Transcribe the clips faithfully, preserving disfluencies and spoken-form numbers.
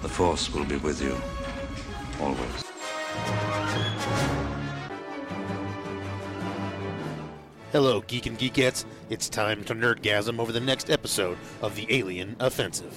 The Force will be with you, always. Hello, Geek and Geekettes. It's time to nerdgasm over the next episode of the Alien Offensive.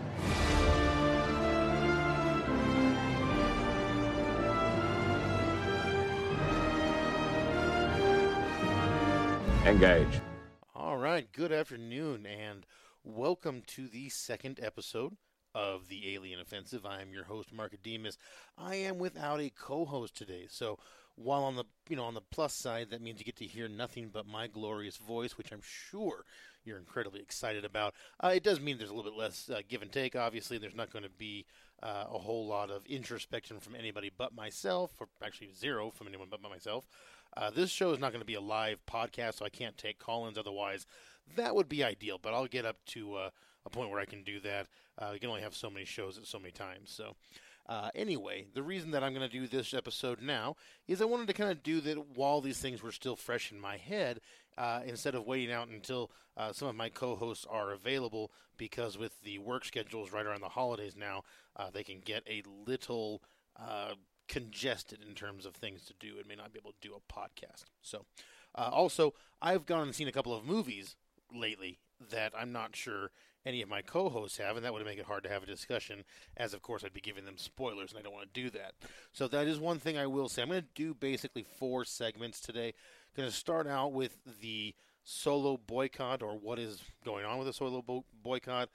Engage. All right, good afternoon, and welcome to the second episode of the Alien Offensive. I am your host, Mark Ademus. I am without a co-host today, so while on the you know on the plus side, that means you get to hear nothing but my glorious voice, which I'm sure you're incredibly excited about. Uh, it does mean there's a little bit less uh, give and take. Obviously, there's not going to be uh, a whole lot of introspection from anybody but myself, or actually zero from anyone but myself. Uh, this show is not going to be a live podcast, so I can't take call-ins. Otherwise, that would be ideal. But I'll get up to uh, a point where I can do that. Uh, you can only have so many shows at so many times. So, uh, anyway, the reason that I'm going to do this episode now is I wanted to kind of do that while these things were still fresh in my head, uh, instead of waiting out until uh, some of my co-hosts are available. Because with the work schedules right around the holidays now, uh, they can get a little Uh, congested in terms of things to do and may not be able to do a podcast. So, uh, also, I've gone and seen a couple of movies lately that I'm not sure any of my co-hosts have, and that would make it hard to have a discussion, as of course I'd be giving them spoilers, and I don't want to do that. So that is one thing I will say. I'm going to do basically four segments today. I'm going to start out with the Solo boycott, or what is going on with the Solo bo- boycott.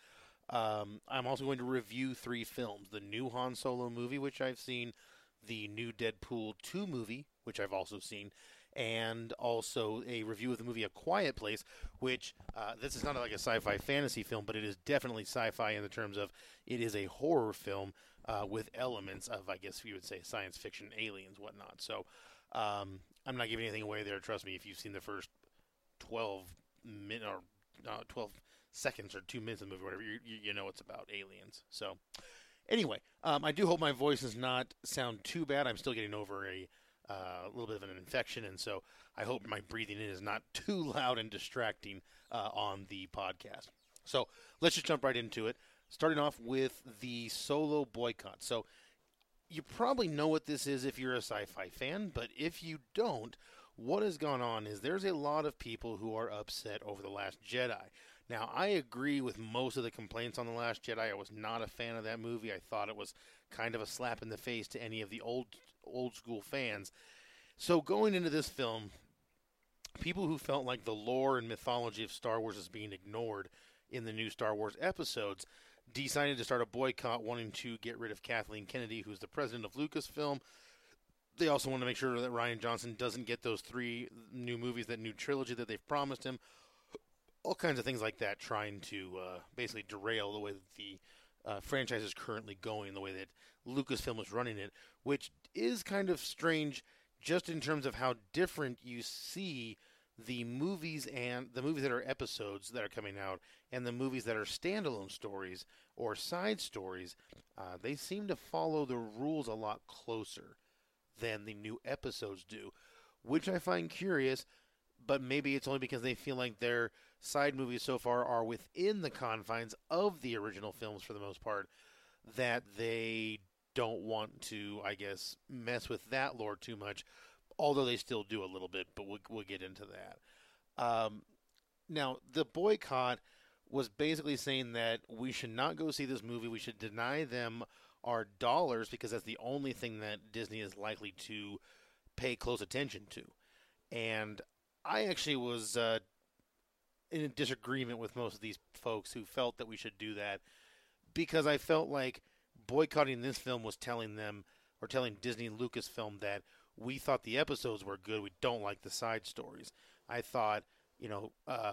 Um, I'm also going to review three films. The new Han Solo movie, which I've seen, the new Deadpool two movie, which I've also seen, and also a review of the movie A Quiet Place, which uh, this is not like a sci-fi fantasy film, but it is definitely sci-fi in the terms of it is a horror film uh, with elements of, I guess you would say, science fiction, aliens, whatnot. So um, I'm not giving anything away there. Trust me, if you've seen the first twelve minutes or uh, twelve seconds or two minutes of the movie, or whatever, you, you know it's about aliens. So. Anyway, um, I do hope my voice does not sound too bad. I'm still getting over a uh, little bit of an infection, and so I hope my breathing in is not too loud and distracting uh, on the podcast. So let's just jump right into it, starting off with the Solo boycott. So you probably know what this is if you're a sci-fi fan, but if you don't, what has gone on is there's a lot of people who are upset over The Last Jedi. Now, I agree with most of the complaints on The Last Jedi. I was not a fan of that movie. I thought it was kind of a slap in the face to any of the old old school fans. So going into this film, people who felt like the lore and mythology of Star Wars is being ignored in the new Star Wars episodes decided to start a boycott, wanting to get rid of Kathleen Kennedy, who's the president of Lucasfilm. They also want to make sure that Rian Johnson doesn't get those three new movies, that new trilogy that they've promised him. All kinds of things like that, trying to uh, basically derail the way that the uh, franchise is currently going, the way that Lucasfilm is running it, which is kind of strange just in terms of how different you see the movies and the movies that are episodes that are coming out and the movies that are standalone stories or side stories. Uh, they seem to follow the rules a lot closer than the new episodes do, which I find curious, but maybe it's only because they feel like their side movies so far are within the confines of the original films for the most part, that they don't want to, I guess, mess with that lore too much, although they still do a little bit, but we'll, we'll get into that. Um, now, the boycott was basically saying that we should not go see this movie. We should deny them our dollars because that's the only thing that Disney is likely to pay close attention to. And I actually was uh, in a disagreement with most of these folks who felt that we should do that, because I felt like boycotting this film was telling them, or telling Disney and Lucasfilm, that we thought the episodes were good, we don't like the side stories. I thought, you know, uh,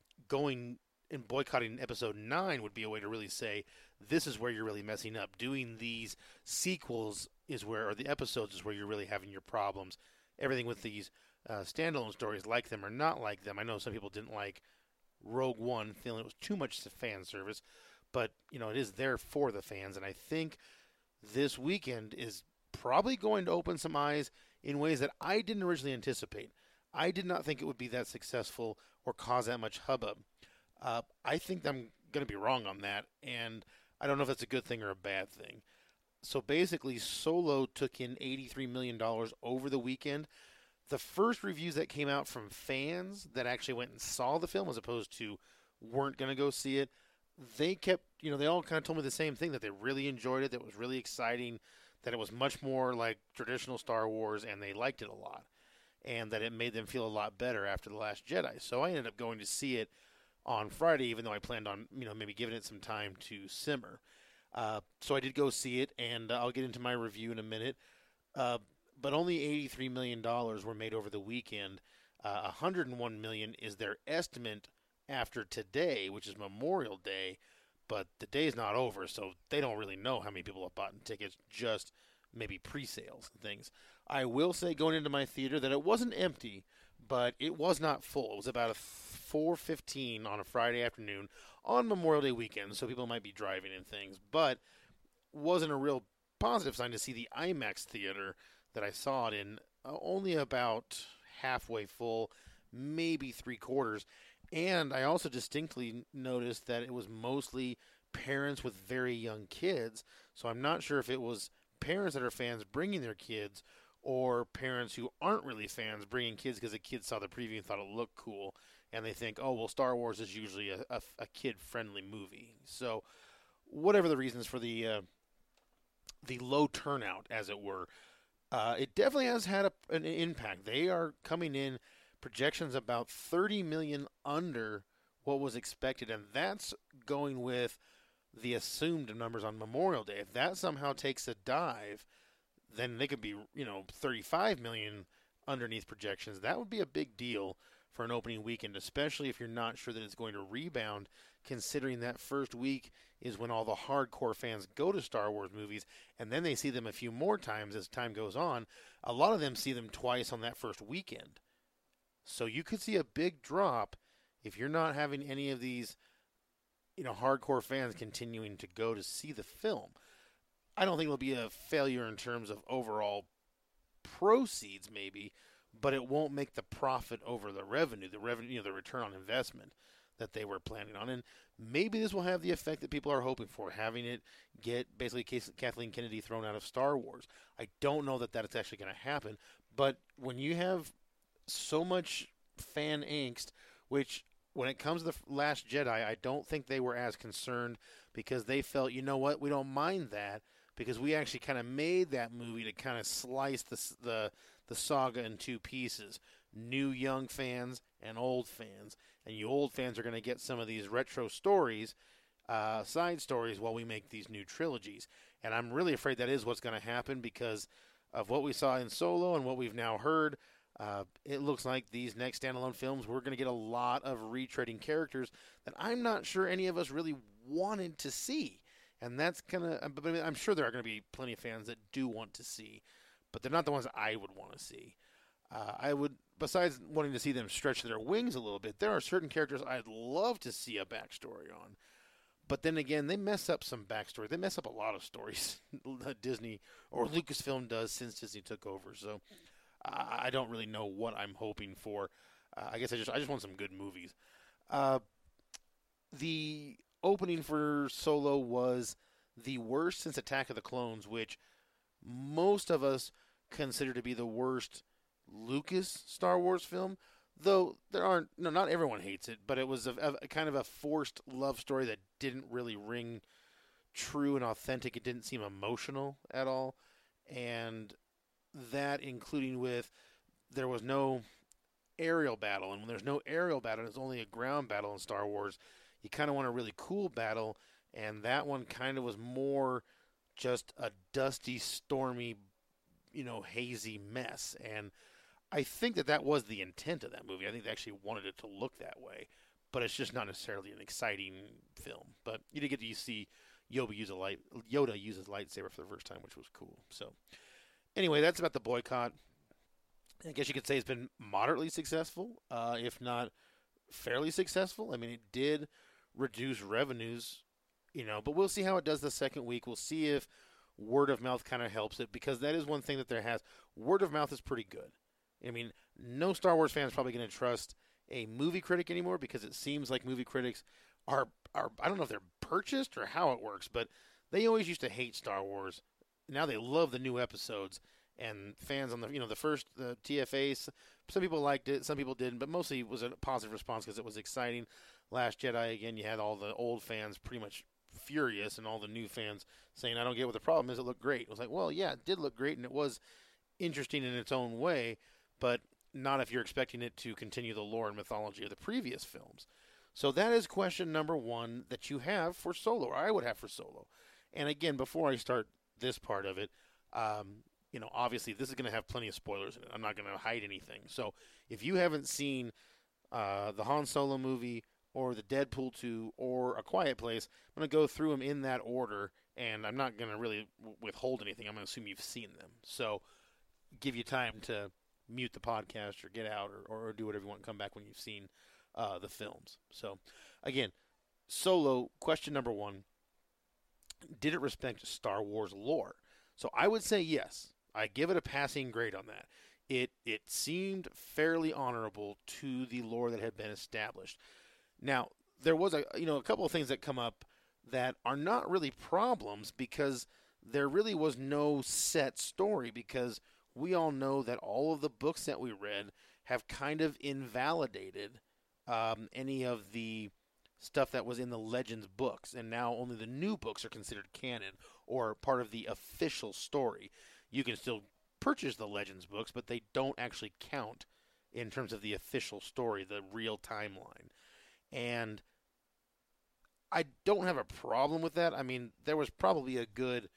going and boycotting episode nine would be a way to really say, this is where you're really messing up. Doing these sequels is where, or the episodes is where you're really having your problems. Everything with these uh, standalone stories, like them or not like them. I know some people didn't like Rogue One, feeling it was too much fan service, but, you know, it is there for the fans, and I think this weekend is probably going to open some eyes in ways that I didn't originally anticipate. I did not think it would be that successful or cause that much hubbub. Uh, I think I'm going to be wrong on that, and I don't know if that's a good thing or a bad thing. So basically, Solo took in eighty-three million dollars over the weekend. The first reviews that came out from fans that actually went and saw the film as opposed to weren't going to go see it, they kept, you know, they all kind of told me the same thing, that they really enjoyed it, that it was really exciting, that it was much more like traditional Star Wars, and they liked it a lot, and that it made them feel a lot better after The Last Jedi. So I ended up going to see it on Friday, even though I planned on, you know, maybe giving it some time to simmer. Uh, so I did go see it, and uh, I'll get into my review in a minute. Uh, but only eighty-three million dollars were made over the weekend. Uh, one hundred one million dollars is their estimate after today, which is Memorial Day. But the day is not over, so they don't really know how many people have bought tickets, just maybe pre-sales and things. I will say, going into my theater, that it wasn't empty, but it was not full. It was about a four fifteen on a Friday afternoon on Memorial Day weekend, so people might be driving and things, but wasn't a real positive sign to see the IMAX theater that I saw it in uh, only about halfway full, maybe three quarters. And I also distinctly noticed that it was mostly parents with very young kids, so I'm not sure if it was parents that are fans bringing their kids or parents who aren't really fans bringing kids because the kids saw the preview and thought it looked cool, and they think, oh, well, Star Wars is usually a, a, a kid-friendly movie. So whatever the reasons for the uh, the low turnout, as it were, uh, it definitely has had a, an impact. They are coming in projections about thirty million dollars under what was expected, and that's going with the assumed numbers on Memorial Day. If that somehow takes a dive, then they could be, you know, thirty-five million dollars underneath projections. That would be a big deal for an opening weekend, especially if you're not sure that it's going to rebound, considering that first week is when all the hardcore fans go to Star Wars movies, and then they see them a few more times as time goes on. A lot of them see them twice on that first weekend. So you could see a big drop if you're not having any of these, you know, hardcore fans continuing to go to see the film. I don't think it'll be a failure in terms of overall proceeds, maybe, but it won't make the profit over the revenue, the revenue, you know, the return on investment that they were planning on. And maybe this will have the effect that people are hoping for, having it get basically Kathleen Kennedy thrown out of Star Wars. I don't know that that's actually going to happen, but when you have so much fan angst, which when it comes to The Last Jedi, I don't think they were as concerned because they felt, you know what, we don't mind that because we actually kind of made that movie to kind of slice the, the, the saga in two pieces, new young fans and old fans. And you old fans are going to get some of these retro stories, uh, side stories, while we make these new trilogies. And I'm really afraid that is what's going to happen because of what we saw in Solo and what we've now heard. Uh, it looks like these next standalone films, we're going to get a lot of retreading characters that I'm not sure any of us really wanted to see. And that's kind of, I mean, I'm sure there are going to be plenty of fans that do want to see, but they're not the ones I would want to see. Uh, I would, besides wanting to see them stretch their wings a little bit, there are certain characters I'd love to see a backstory on. But then again, they mess up some backstory. They mess up a lot of stories that Disney or Lucasfilm does since Disney took over. So uh, I don't really know what I'm hoping for. Uh, I guess I just I just want some good movies. Uh, the opening for Solo was the worst since Attack of the Clones, which most of us consider to be the worst Lucas Star Wars film, though there aren't, no, not everyone hates it, but it was a, a, a kind of a forced love story that didn't really ring true and authentic. It didn't seem emotional at all, and that including with there was no aerial battle, and when there's no aerial battle, it's only a ground battle in Star Wars. You kind of want a really cool battle, and that one kind of was more just a dusty, stormy, you know, hazy mess, and I think that that was the intent of that movie. I think they actually wanted it to look that way, but it's just not necessarily an exciting film. But you did get to see Yoda use a light, Yoda use his lightsaber for the first time, which was cool. So, anyway, that's about the boycott. I guess you could say it's been moderately successful, uh, if not fairly successful. I mean, it did reduce revenues, you know, but we'll see how it does the second week. We'll see if word of mouth kind of helps it, because that is one thing that there has. Word of mouth is pretty good. I mean, no Star Wars fan is probably going to trust a movie critic anymore, because it seems like movie critics are, are, I don't know if they're purchased or how it works, but they always used to hate Star Wars. Now they love the new episodes, and fans on the you know the first the T F A, some people liked it, some people didn't, but mostly it was a positive response because it was exciting. Last Jedi, again, you had all the old fans pretty much furious, and all the new fans saying, "I don't get what the problem is. It looked great." It was like, well, yeah, it did look great, and it was interesting in its own way, but not if you're expecting it to continue the lore and mythology of the previous films. So that is question number one that you have for Solo, or I would have for Solo. And again, before I start this part of it, um, you know, obviously this is going to have plenty of spoilers in it. I'm not going to hide anything. So if you haven't seen uh, the Han Solo movie or the Deadpool two or A Quiet Place, I'm going to go through them in that order, and I'm not going to really withhold anything. I'm going to assume you've seen them. So give you time to mute the podcast or get out or, or do whatever you want and come back when you've seen uh, the films. So, again, Solo, question number one, did it respect Star Wars lore? So I would say yes. I give it a passing grade on that. It it seemed fairly honorable to the lore that had been established. Now, there was a you know a couple of things that come up that are not really problems because there really was no set story, because we all know that all of the books that we read have kind of invalidated um, any of the stuff that was in the Legends books, and now only the new books are considered canon or part of the official story. You can still purchase the Legends books, but they don't actually count in terms of the official story, the real timeline. And I don't have a problem with that. I mean, there was probably a good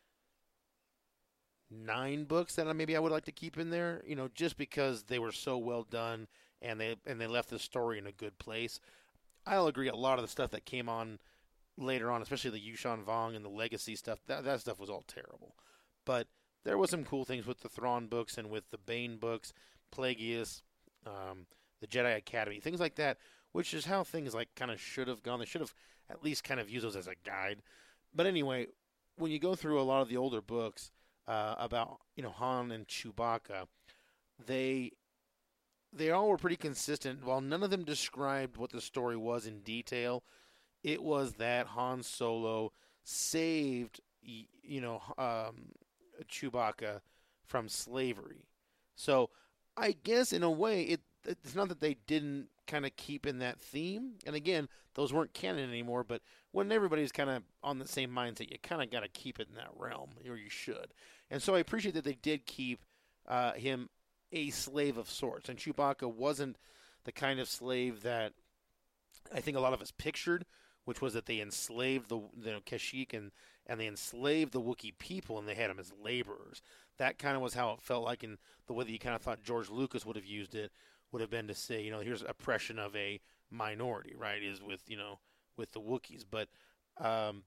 nine books that maybe I would like to keep in there, you know, just because they were so well done and they and they left the story in a good place. I'll agree a lot of the stuff that came on later on, especially the Yushan Vong and the Legacy stuff, that, that stuff was all terrible. But there was some cool things with the Thrawn books and with the Bane books, Plagueis, um, the Jedi Academy, things like that, which is how things like kind of should have gone. They should have at least kind of used those as a guide. But anyway, when you go through a lot of the older books uh, about, you know, Han and Chewbacca, they they all were pretty consistent. While none of them described what the story was in detail, it was that Han Solo saved, you know, um, Chewbacca from slavery. So I guess in a way, it it's not that they didn't kind of keep in that theme. And again, those weren't canon anymore, but when everybody's kind of on the same mindset, you kind of got to keep it in that realm, or you should. And so I appreciate that they did keep uh, him a slave of sorts. And Chewbacca wasn't the kind of slave that I think a lot of us pictured, which was that they enslaved the you know, Kashyyyk and, and they enslaved the Wookiee people and they had them as laborers. That kind of was how it felt like, in the way that you kind of thought George Lucas would have used it, would have been to say, you know, here's oppression of a minority, right, is with, you know, with the Wookiees. But, um,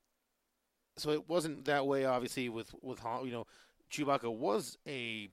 so it wasn't that way, obviously, with, with, you know, Chewbacca was a,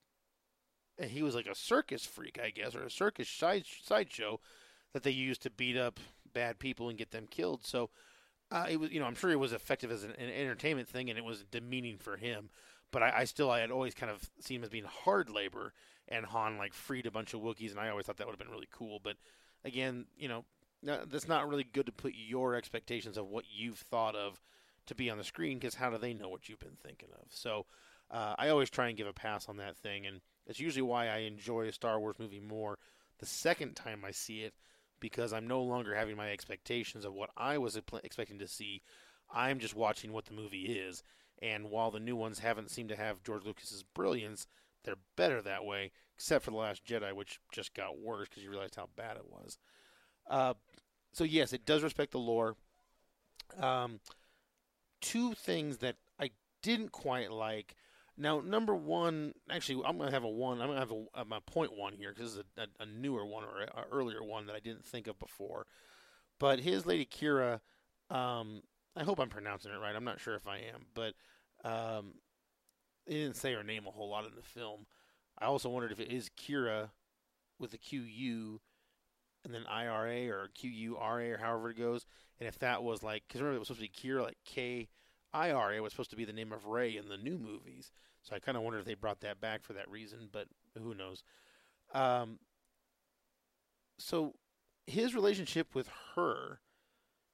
he was like a circus freak, I guess, or a circus side sideshow that they used to beat up bad people and get them killed. So, uh, it was, you know, I'm sure it was effective as an, an entertainment thing, and it was demeaning for him. But I, I still, I had always kind of seen him as being hard labor, and Han, like, freed a bunch of Wookiees, and I always thought that would have been really cool. But, again, you know, that's not really good to put your expectations of what you've thought of to be on the screen, because how do they know what you've been thinking of? So, uh, I always try and give a pass on that thing, and it's usually why I enjoy a Star Wars movie more the second time I see it, because I'm no longer having my expectations of what I was expecting to see. I'm just watching what the movie is. And while the new ones haven't seemed to have George Lucas's brilliance, they're better that way, except for The Last Jedi, which just got worse because you realized how bad it was. Uh, so, yes, it does respect the lore. Um, two things that I didn't quite like. Now, number one, actually, I'm going to have a one. I'm going to have a, a, my point one here, because this is a, a, a newer one, or an earlier one that I didn't think of before. But his Lady Kira, um, I hope I'm pronouncing it right. I'm not sure if I am. But um, they didn't say her name a whole lot in the film. I also wondered if it is Kira with a Q U and then I R A, or Q U R A, or however it goes. And if that was like, because remember it was supposed to be Kira, like K I R A was supposed to be the name of Rey in the new movies. So I kind of wondered if they brought that back for that reason, but who knows. Um, so his relationship with her,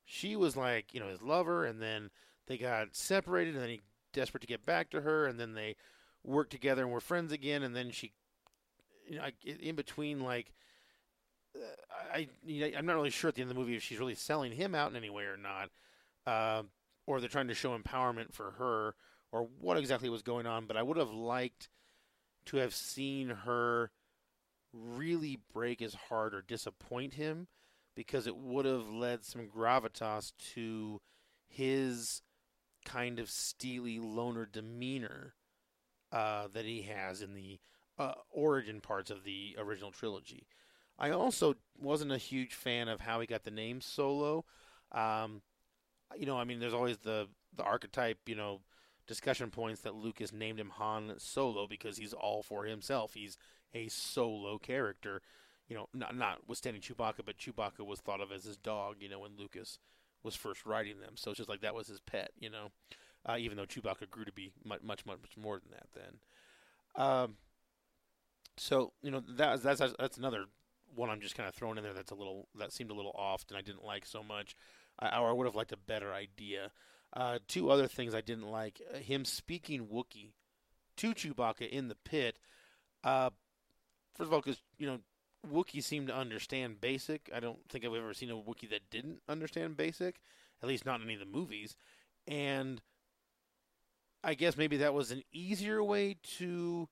she was like, you know, his lover, and then they got separated, and then he desperate to get back to her, and then they worked together and were friends again, and then she, you know, in between, like, I, you know, I'm not really sure at the end of the movie if she's really selling him out in any way or not, uh, or they're trying to show empowerment for her, or what exactly was going on. But I would have liked to have seen her really break his heart or disappoint him, because it would have led some gravitas to his kind of steely loner demeanor uh, that he has in the uh, origin parts of the original trilogy. I also wasn't a huge fan of how he got the name Solo. Um, you know, I mean, there's always the, the archetype, you know, discussion points that Lucas named him Han Solo because he's all for himself. He's a solo character. You know, not notwithstanding Chewbacca, but Chewbacca was thought of as his dog, you know, when Lucas was first writing them. So it's just like that was his pet, you know, uh, even though Chewbacca grew to be much, much, much more than that then. Um, so, you know, that, that's that's another one I'm just kind of throwing in there that's a little, that seemed a little off and I didn't like so much. I, or I would have liked a better idea. Uh, two other things I didn't like. Uh, him speaking Wookiee to Chewbacca in the pit. Uh, first of all, because, you know, Wookiees seem to understand basic. I don't think I've ever seen a Wookiee that didn't understand basic, at least not in any of the movies. And I guess maybe that was an easier way to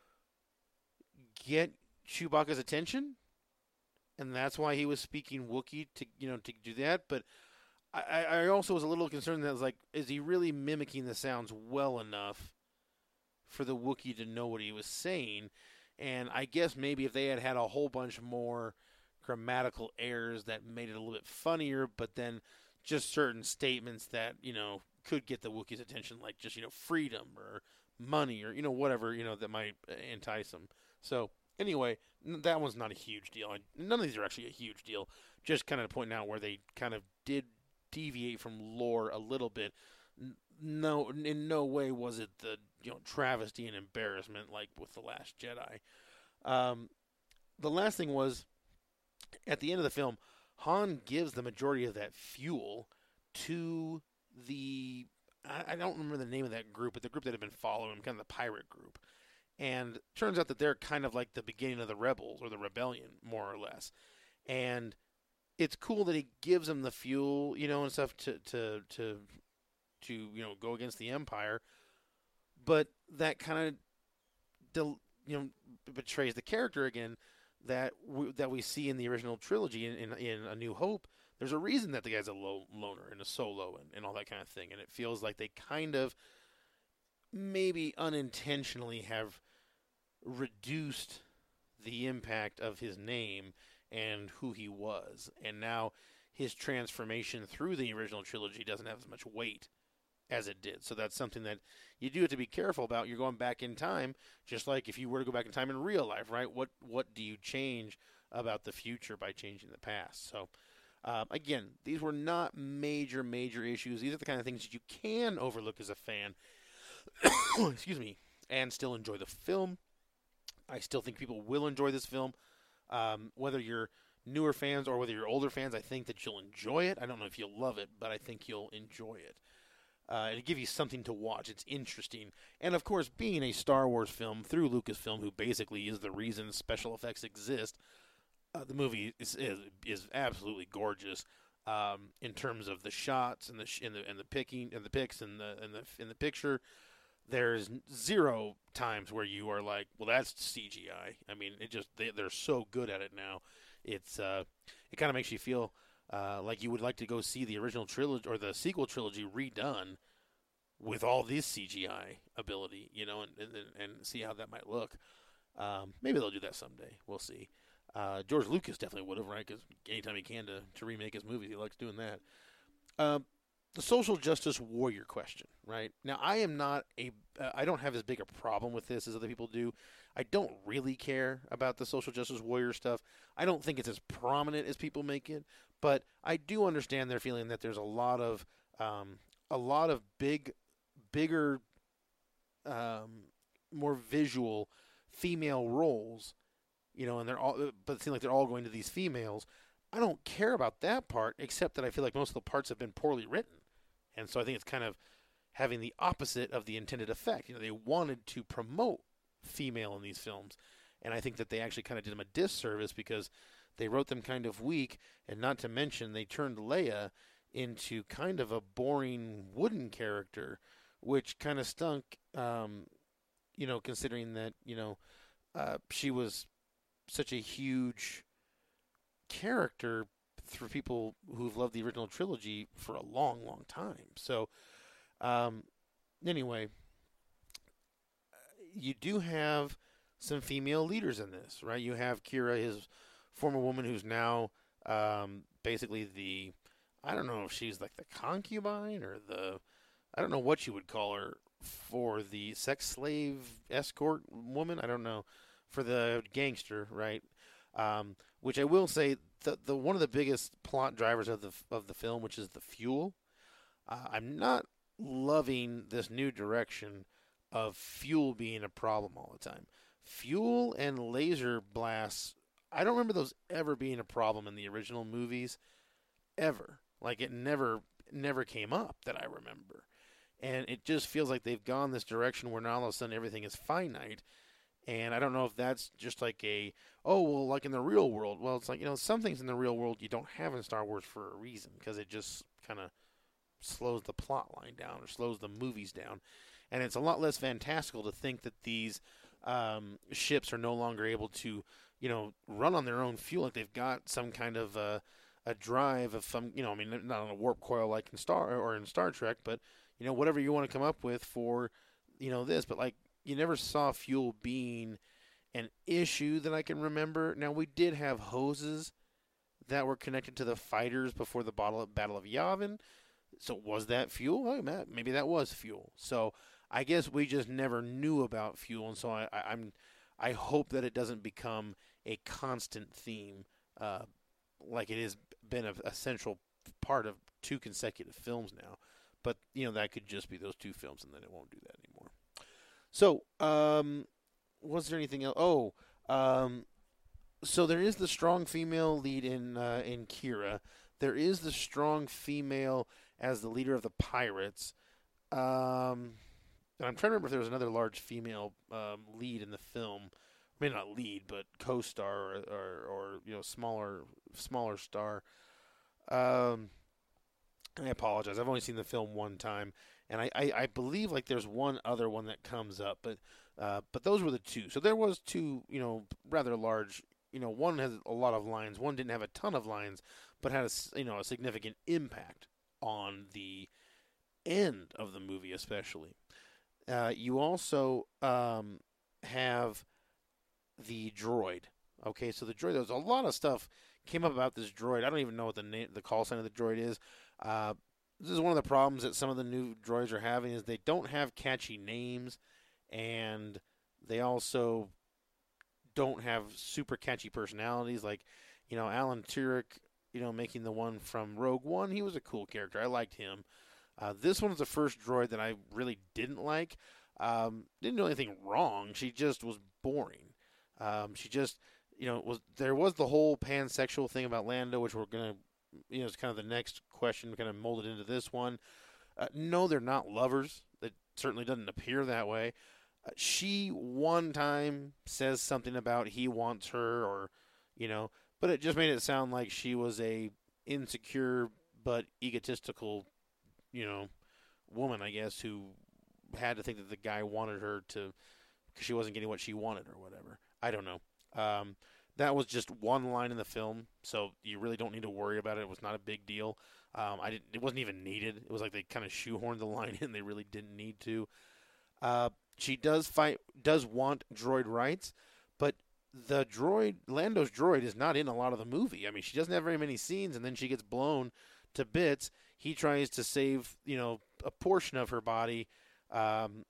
get Chewbacca's attention, and that's why he was speaking Wookiee to, you know, to do that. But I, I also was a little concerned that I was like, is he really mimicking the sounds well enough for the Wookiee to know what he was saying? And I guess maybe if they had had a whole bunch more grammatical errors that made it a little bit funnier, but then just certain statements that, you know, could get the Wookiee's attention, like just, you know, freedom or money or, you know, whatever, you know, that might entice them. So anyway, that one's not a huge deal. None of these are actually a huge deal. Just kind of pointing out where they kind of did deviate from lore a little bit. No, in no way was it the, you know, travesty and embarrassment like with The Last Jedi. Um, the last thing was, at the end of the film, Han gives the majority of that fuel to the, I, I don't remember the name of that group, but the group that had been following him, kind of the pirate group. And it turns out that they're kind of like the beginning of the rebels, or the rebellion, more or less. And it's cool that he gives them the fuel, you know, and stuff to, to, to, to, you know, go against the Empire, but that kind of, you know, betrays the character again that we, that we see in the original trilogy in, in, in A New Hope. There's a reason that the guy's a low, loner and a solo and, and all that kind of thing, and it feels like they kind of maybe unintentionally have reduced the impact of his name and who he was, and now his transformation through the original trilogy doesn't have as much weight as it did. So that's something that you do have to be careful about. You're going back in time, just like if you were to go back in time in real life, right? What what do you change about the future by changing the past? So, um, again, these were not major, major issues. These are the kind of things that you can overlook as a fan, excuse me, and still enjoy the film. I still think people will enjoy this film. Um, whether you're newer fans or whether you're older fans, I think that you'll enjoy it. I don't know if you'll love it, but I think you'll enjoy it. Uh, it'll give you something to watch. It's interesting. And, of course, being a Star Wars film through Lucasfilm, who basically is the reason special effects exist, uh, the movie is, is is absolutely gorgeous um, in terms of the shots and the sh- and the and the picking and the pics and the and the in the picture. There's zero times where you are like, well, that's C G I. I mean, it just they, they're so good at it now. It's uh, it kind of makes you feel uh, like you would like to go see the original trilogy or the sequel trilogy redone with all this C G I ability, you know, and and, and see how that might look. Um, maybe they'll do that someday. We'll see. Uh, George Lucas definitely would have, right? Because anytime he can to, to remake his movies, he likes doing that. Um, The social justice warrior question, right? Now, I am not a, uh, I don't have as big a problem with this as other people do. I don't really care about the social justice warrior stuff. I don't think it's as prominent as people make it, but I do understand their feeling that there's a lot of, um, a lot of big, bigger, um, more visual female roles, you know, and they're all, but it seems like they're all going to these females. I don't care about that part, except that I feel like most of the parts have been poorly written. And so I think it's kind of having the opposite of the intended effect. You know, they wanted to promote female in these films, and I think that they actually kind of did them a disservice because they wrote them kind of weak, and not to mention they turned Leia into kind of a boring wooden character, which kind of stunk, um, you know, considering that, you know, uh, she was such a huge character for people who've loved the original trilogy for a long, long time. So, um, anyway, you do have some female leaders in this, right? You have Kira, his former woman, who's now um, basically the, I don't know if she's like the concubine or the, I don't know what you would call her for the sex slave escort woman. I don't know, for the gangster, right? Um, which I will say, the the one of the biggest plot drivers of the of the film, which is the fuel. Uh, I'm not loving this new direction of fuel being a problem all the time. Fuel and laser blasts, I don't remember those ever being a problem in the original movies, ever. Like, it never never came up that I remember. And it just feels like they've gone this direction where now all of a sudden everything is finite. And I don't know if that's just like a, oh, well, like in the real world. Well, it's like, you know, some things in the real world you don't have in Star Wars for a reason, because it just kind of slows the plot line down or slows the movies down. And it's a lot less fantastical to think that these um, ships are no longer able to, you know, run on their own fuel. Like they've got some kind of uh, a drive of some, you know, I mean, not on a warp coil like in Star or in Star Trek, but, you know, whatever you want to come up with for, you know, this. But, like, you never saw fuel being an issue that I can remember. Now, we did have hoses that were connected to the fighters before the Battle of, Battle of Yavin. So was that fuel? Well, maybe that was fuel. So I guess we just never knew about fuel, and so I, I, I'm I hope that it doesn't become a constant theme, uh, like it has been a, a central part of two consecutive films now. But you know, that could just be those two films, and then it won't do that anymore. So, um, was there anything else? Oh, um, so there is the strong female lead in uh, in Kira. There is the strong female as the leader of the pirates. Um, and I'm trying to remember if there was another large female um, lead in the film. Maybe not lead, but co-star or, or, or you know, smaller smaller star. Um, I apologize. I've only seen the film one time, and I, I, I believe like there's one other one that comes up, but uh, but those were the two. So there was two, you know, rather large. You know, one has a lot of lines. One didn't have a ton of lines, but had a, you know, a significant impact on the end of the movie, especially. Uh, you also um, have the droid. Okay, so the droid. There's a lot of stuff came up about this droid. I don't even know what the name, the call sign of the droid is. Uh, this is one of the problems that some of the new droids are having is they don't have catchy names, and they also don't have super catchy personalities. Like, you know, Alan Tudyk, you know, making the one from Rogue One, he was a cool character. I liked him. Uh, this one was the first droid that I really didn't like. Um, didn't do anything wrong. She just was boring. Um, she just, you know, was there was the whole pansexual thing about Lando, which we're gonna, you know, it's kind of the next question, kind of molded into this one. Uh, no, they're not lovers. It certainly doesn't appear that way. Uh, she one time says something about he wants her, or, you know, but it just made it sound like she was a insecure but egotistical, you know, woman, I guess, who had to think that the guy wanted her to, because she wasn't getting what she wanted or whatever. I don't know. Um, that was just one line in the film, so you really don't need to worry about it. It was not a big deal. Um, I didn't. It wasn't even needed. It was like they kind of shoehorned the line in. They really didn't need to. Uh, she does fight, does want droid rights, but the droid, Lando's droid, is not in a lot of the movie. I mean, she doesn't have very many scenes, and then she gets blown to bits. He tries to save, you know, a portion of her body, um,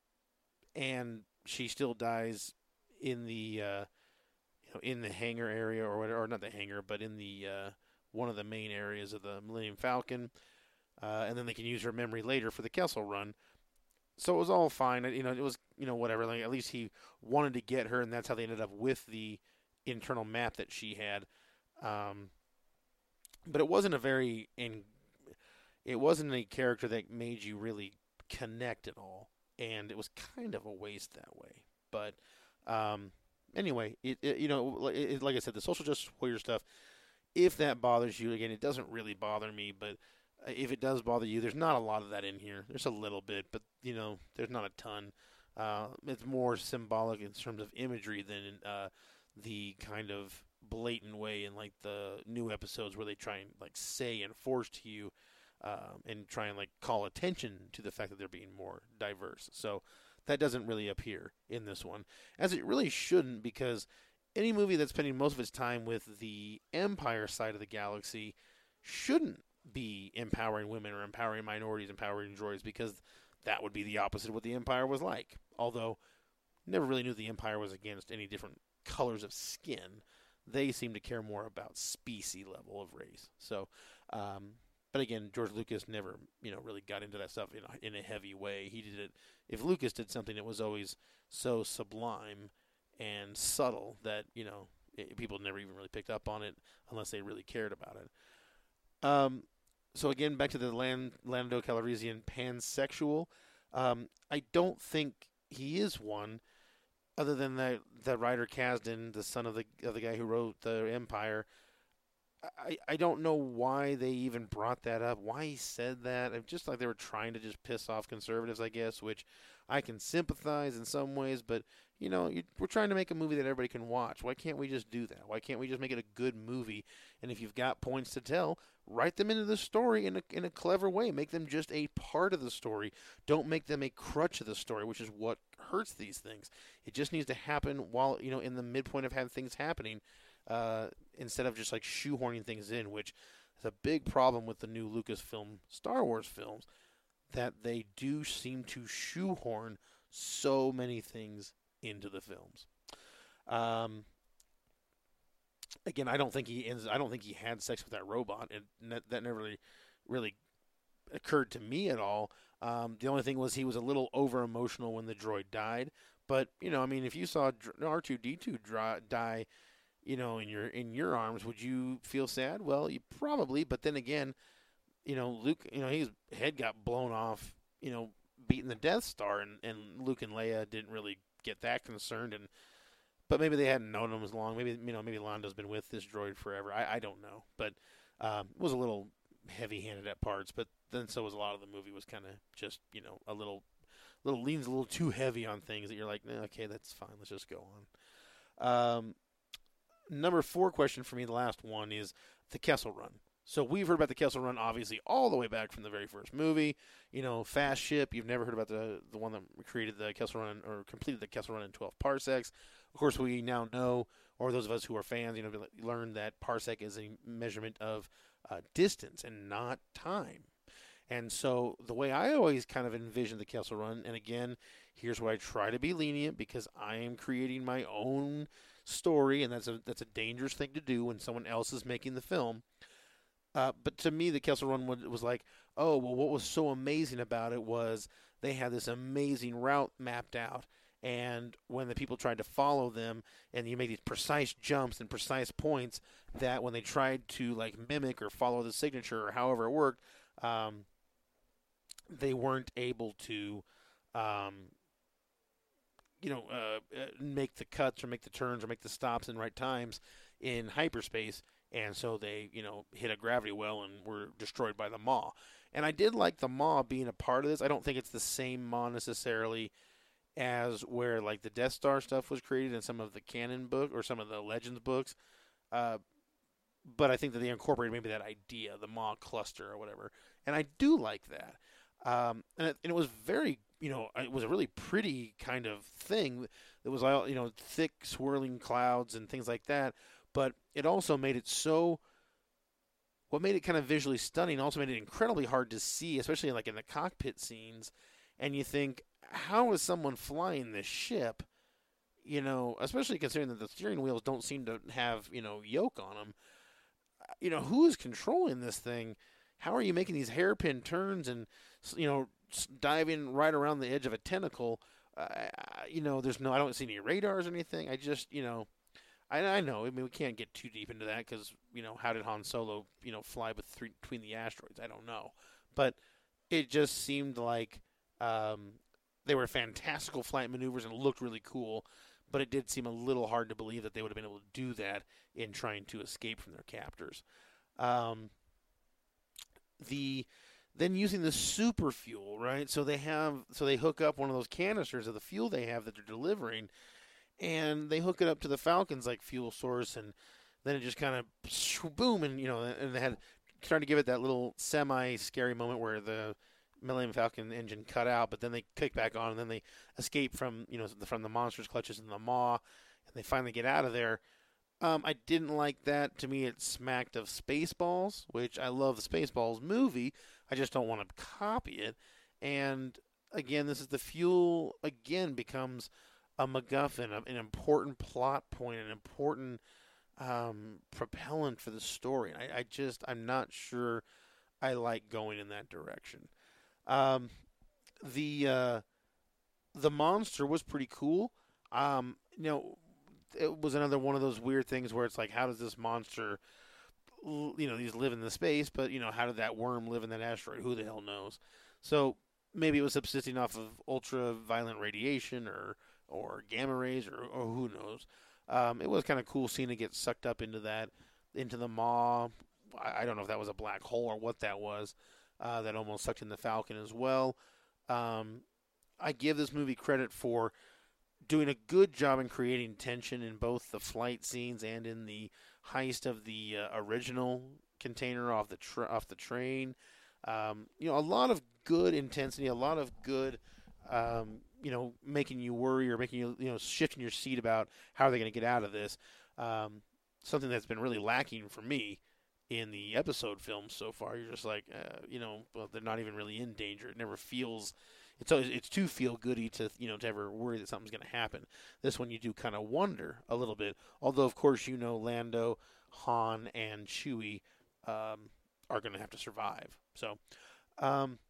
and she still dies in the, uh, you know, in the hangar area or whatever, or not the hangar, but in the uh, one of the main areas of the Millennium Falcon, uh, and then they can use her memory later for the Kessel Run. So it was all fine. You know, it was, you know, whatever. Like, at least he wanted to get her, and that's how they ended up with the internal map that she had. Um, but it wasn't a very in. It wasn't a character that made you really connect at all, and it was kind of a waste that way. But um, anyway, it, it you know it, it, like I said, the social justice warrior stuff. If that bothers you, again, it doesn't really bother me, but if it does bother you, there's not a lot of that in here. There's a little bit, but you know, there's not a ton. Uh, it's more symbolic in terms of imagery than uh, the kind of blatant way in like the new episodes where they try and like say and force to you um, and try and like call attention to the fact that they're being more diverse. So that doesn't really appear in this one, as it really shouldn't, because any movie that's spending most of its time with the Empire side of the galaxy shouldn't be empowering women or empowering minorities, empowering droids, because that would be the opposite of what the Empire was like. Although, never really knew the Empire was against any different colors of skin. They seem to care more about species level of race. So, um, but again, George Lucas never, you know, really got into that stuff in a, in a heavy way. He did it. If Lucas did something, it was always so sublime and subtle that, you know, it, people never even really picked up on it unless they really cared about it. Um, so again, back to the Land, Lando Calrissian pansexual. Um, I don't think he is one, other than that that Ryder Kasdan, the son of the of the guy who wrote the Empire. I, I don't know why they even brought that up, why he said that. It's just like they were trying to just piss off conservatives, I guess, which I can sympathize in some ways, but, you know, you, we're trying to make a movie that everybody can watch. Why can't we just do that? Why can't we just make it a good movie? And if you've got points to tell, write them into the story in a, in a clever way. Make them just a part of the story. Don't make them a crutch of the story, which is what hurts these things. It just needs to happen while, you know, in the midpoint of having things happening. Uh, instead of just like shoehorning things in, which is a big problem with the new Lucasfilm Star Wars films, that they do seem to shoehorn so many things into the films. Um, again, I don't think he ends. I don't think he had sex with that robot, and that, that never really, really occurred to me at all. Um, the only thing was he was a little over emotional when the droid died. But you know, I mean, if you saw R two D two die, you know, in your in your arms, would you feel sad? Well, you probably, but then again, you know, Luke, you know, his head got blown off, you know, beating the Death Star, and, and Luke and Leia didn't really get that concerned, and but maybe they hadn't known him as long. Maybe, you know, maybe Lando's been with this droid forever. I, I don't know, but um, it was a little heavy-handed at parts, but then so was a lot of the movie was kind of just, you know, a little, little leans a little too heavy on things that you're like, nah, okay, that's fine, let's just go on. Um. Number four question for me, the last one, is the Kessel Run. So we've heard about the Kessel Run, obviously, all the way back from the very first movie. You know, Fast Ship, you've never heard about the the one that created the Kessel Run or completed the Kessel Run in twelve parsecs. Of course, we now know, or those of us who are fans, you know, learn that parsec is a measurement of uh, distance and not time. And so the way I always kind of envisioned the Kessel Run, and again, here's where I try to be lenient because I am creating my own story, and that's a that's a dangerous thing to do when someone else is making the film. Uh, but to me, the Kessel Run was, was like, oh, well, what was so amazing about it was they had this amazing route mapped out, and when the people tried to follow them, and you make these precise jumps and precise points, that when they tried to like mimic or follow the signature or however it worked, um, they weren't able to. Um, you know, uh, make the cuts or make the turns or make the stops in right times in hyperspace, and so they, you know, hit a gravity well and were destroyed by the Maw. And I did like the Maw being a part of this. I don't think it's the same Maw necessarily as where, like, the Death Star stuff was created in some of the canon book or some of the Legends books, uh, but I think that they incorporated maybe that idea, the Maw cluster or whatever, and I do like that. Um, and, it, and it was very, you know, it was a really pretty kind of thing. It was all, you know, thick swirling clouds and things like that. But it also made it so, what made it kind of visually stunning also made it incredibly hard to see, especially like in the cockpit scenes. And you think, how is someone flying this ship? You know, especially considering that the steering wheels don't seem to have, you know, yoke on them. You know, who is controlling this thing? How are you making these hairpin turns and, you know, diving right around the edge of a tentacle? Uh, you know, there's no, I don't see any radars or anything. I just, you know, I, I know. I mean, we can't get too deep into that because, you know, how did Han Solo, you know, fly with three, between the asteroids? I don't know. But it just seemed like um, they were fantastical flight maneuvers and looked really cool. But it did seem a little hard to believe that they would have been able to do that in trying to escape from their captors. Um, the then using the super fuel, right? So they have so they hook up one of those canisters of the fuel they have that they're delivering, and they hook it up to the Falcon's like fuel source, and then it just kind of boom, and you know, and they had trying to give it that little semi scary moment where the Millennium Falcon engine cut out, but then they kick back on, and then they escape from you know from the monster's clutches in the maw, and they finally get out of there. Um, I didn't like that. To me, it smacked of Spaceballs, which I love the Spaceballs movie. I just don't want to copy it. And again, this is the fuel. Again, becomes a MacGuffin, an important plot point, an important um, propellant for the story. I, I just, I'm not sure I like going in that direction. Um, the uh, the monster was pretty cool. Um, you know, it was another one of those weird things where it's like, how does this monster, you know, he's living in the space, but you know, how did that worm live in that asteroid? Who the hell knows? So maybe it was subsisting off of ultraviolet radiation or or gamma rays or, or who knows. Um, it was kind of cool seeing it get sucked up into that, into the maw. I, I don't know if that was a black hole or what that was. Uh, that almost sucked in the Falcon as well. Um, I give this movie credit for doing a good job in creating tension in both the flight scenes and in the heist of the uh, original container off the tra- off the train. Um, you know, a lot of good intensity, a lot of good, um, you know, making you worry or making you, you know, shifting your seat about how are they going to get out of this. Um, something that's been really lacking for me in the episode films so far. You're just like, uh, you know, well, they're not even really in danger. It never feels, it's always, it's too feel goody to, you know, to ever worry that something's going to happen. This one you do kind of wonder a little bit. Although, of course, you know, Lando, Han, and Chewie um, are going to have to survive. So, um,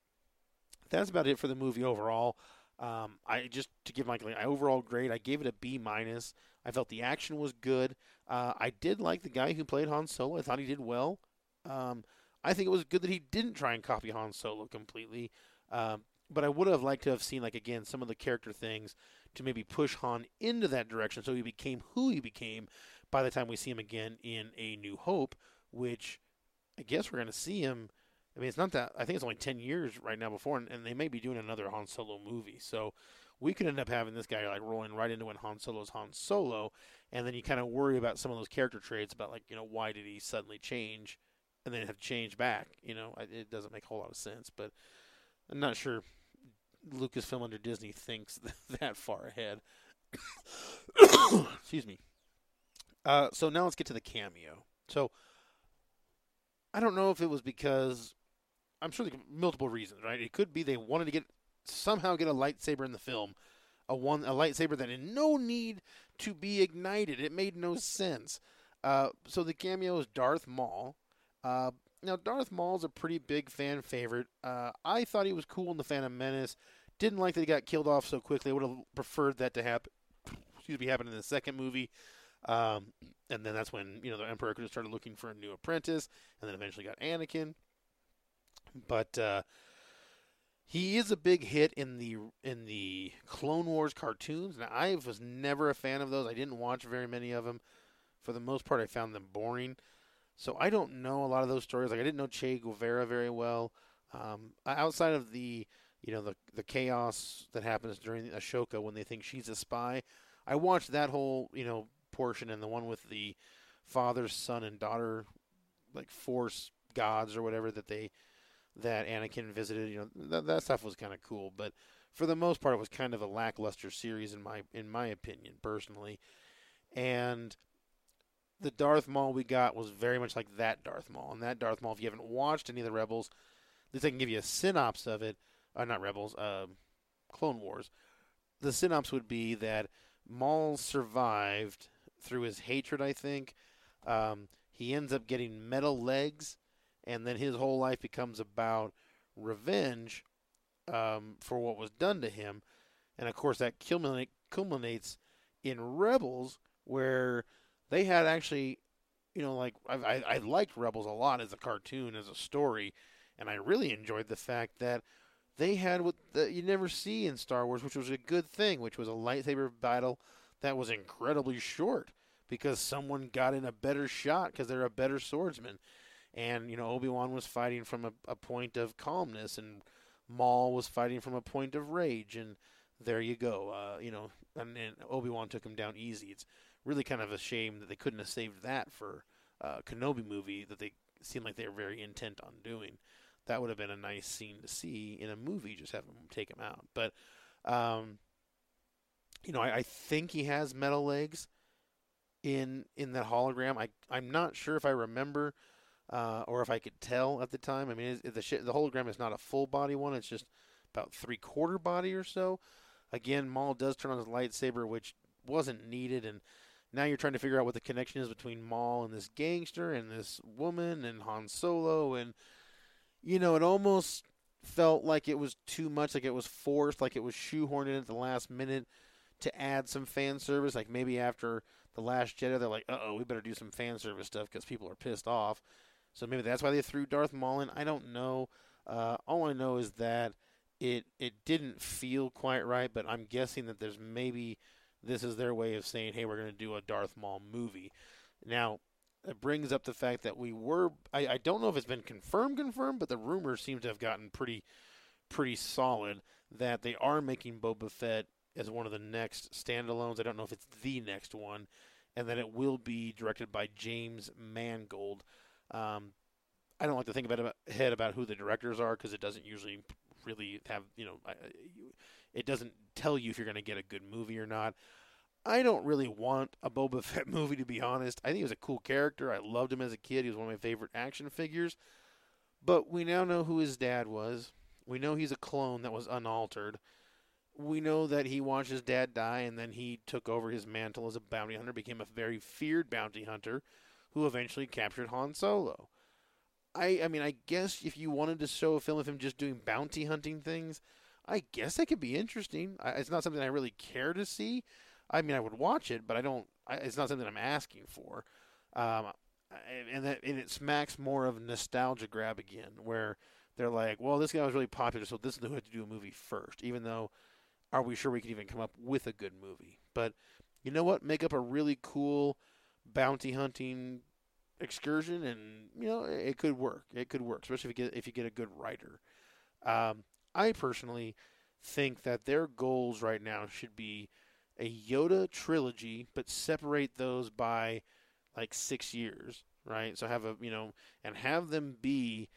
that's about it for the movie overall. Um, I just, to give my, my overall grade, I gave it a B minus. I felt the action was good. Uh, I did like the guy who played Han Solo. I thought he did well. Um, I think it was good that he didn't try and copy Han Solo completely. Um, but I would have liked to have seen, like, again, some of the character things to maybe push Han into that direction so he became who he became by the time we see him again in A New Hope, which I guess we're going to see him. I mean, it's not that, I think it's only ten years right now before, and, and they may be doing another Han Solo movie. So we could end up having this guy like rolling right into when Han Solo's Han Solo, and then you kind of worry about some of those character traits about, like, you know, why did he suddenly change and then have to change back? You know, it doesn't make a whole lot of sense, but I'm not sure Lucasfilm under Disney thinks that far ahead. Excuse me. Uh, so now let's get to the cameo. So I don't know if it was because, I'm sure there are multiple reasons, right? It could be they wanted to get somehow get a lightsaber in the film, a one a lightsaber that had no need to be ignited. It made no sense. Uh, so the cameo is Darth Maul. Uh, now Darth Maul's a pretty big fan favorite. Uh, I thought he was cool in the Phantom Menace. Didn't like that he got killed off so quickly. I would have preferred that to happen. Excuse me, happen in the second movie. Um, and then that's when, you know, the Emperor could have started looking for a new apprentice, and then eventually got Anakin. But uh, he is a big hit in the in the Clone Wars cartoons. Now, I was never a fan of those. I didn't watch very many of them. For the most part, I found them boring. So I don't know a lot of those stories. Like, I didn't know Che Guevara very well. Um, outside of the, you know, the the chaos that happens during Ashoka when they think she's a spy, I watched that whole, you know, portion, and the one with the father, son, and daughter, like Force gods or whatever that they that Anakin visited. You know, that that stuff was kind of cool, but for the most part, it was kind of a lackluster series in my in my opinion, personally. And the Darth Maul we got was very much like that Darth Maul, and that Darth Maul, if you haven't watched any of the Rebels, at least I can give you a synopsis of it. Uh, not Rebels, uh, Clone Wars. The synopsis would be that Maul survived through his hatred, I think. Um, he ends up getting metal legs, and then his whole life becomes about revenge um, for what was done to him. And, of course, that culminate, culminates in Rebels, where they had actually, you know, like I, I, I liked Rebels a lot as a cartoon, as a story, and I really enjoyed the fact that they had what the, you never see in Star Wars, which was a good thing, which was a lightsaber battle that was incredibly short because someone got in a better shot because they're a better swordsman. And, you know, Obi-Wan was fighting from a, a point of calmness, and Maul was fighting from a point of rage, and there you go. Uh, you know, and, and Obi-Wan took him down easy. It's really kind of a shame that they couldn't have saved that for uh, Kenobi movie that they seemed like they were very intent on doing. That would have been a nice scene to see in a movie, just have him take him out. But, um, you know, I, I think he has metal legs in in that hologram. I, I'm not sure if I remember uh, or if I could tell at the time. I mean, it, the, sh- the hologram is not a full body one. It's just about three-quarter body or so. Again, Maul does turn on his lightsaber, which wasn't needed, and now you're trying to figure out what the connection is between Maul and this gangster and this woman and Han Solo, and you know, it almost felt like it was too much, like it was forced, like it was shoehorned in at the last minute to add some fan service. Like maybe after The Last Jedi, they're like, uh-oh, we better do some fan service stuff because people are pissed off. So maybe that's why they threw Darth Maul in. I don't know. Uh, all I know is that it it didn't feel quite right, but I'm guessing that there's maybe this is their way of saying, hey, we're going to do a Darth Maul movie. Now, it brings up the fact that we were, I, I don't know if it's been confirmed, confirmed, but the rumors seem to have gotten pretty, pretty solid that they are making Boba Fett as one of the next standalones. I don't know if it's the next one, and that it will be directed by James Mangold. Um, I don't like to think about it ahead about who the directors are because it doesn't usually really have, you know, it doesn't tell you if you're going to get a good movie or not. I don't really want a Boba Fett movie, to be honest. I think he was a cool character. I loved him as a kid. He was one of my favorite action figures. But we now know who his dad was. We know he's a clone that was unaltered. We know that he watched his dad die, and then he took over his mantle as a bounty hunter, became a very feared bounty hunter, who eventually captured Han Solo. I, I mean, I guess if you wanted to show a film of him just doing bounty hunting things, I guess that could be interesting. I, it's not something I really care to see. I mean, I would watch it, but I don't. I, it's not something I'm asking for. Um, and that and it smacks more of a nostalgia grab again, where they're like, "Well, this guy was really popular, so this is who had to do a movie first." Even though, are we sure we could even come up with a good movie? But you know what? Make up a really cool bounty hunting excursion, and you know it could work. It could work, especially if you get if you get a good writer. Um, I personally think that their goals right now should be a Yoda trilogy, but separate those by like six years, right? So have a, you know, and have them be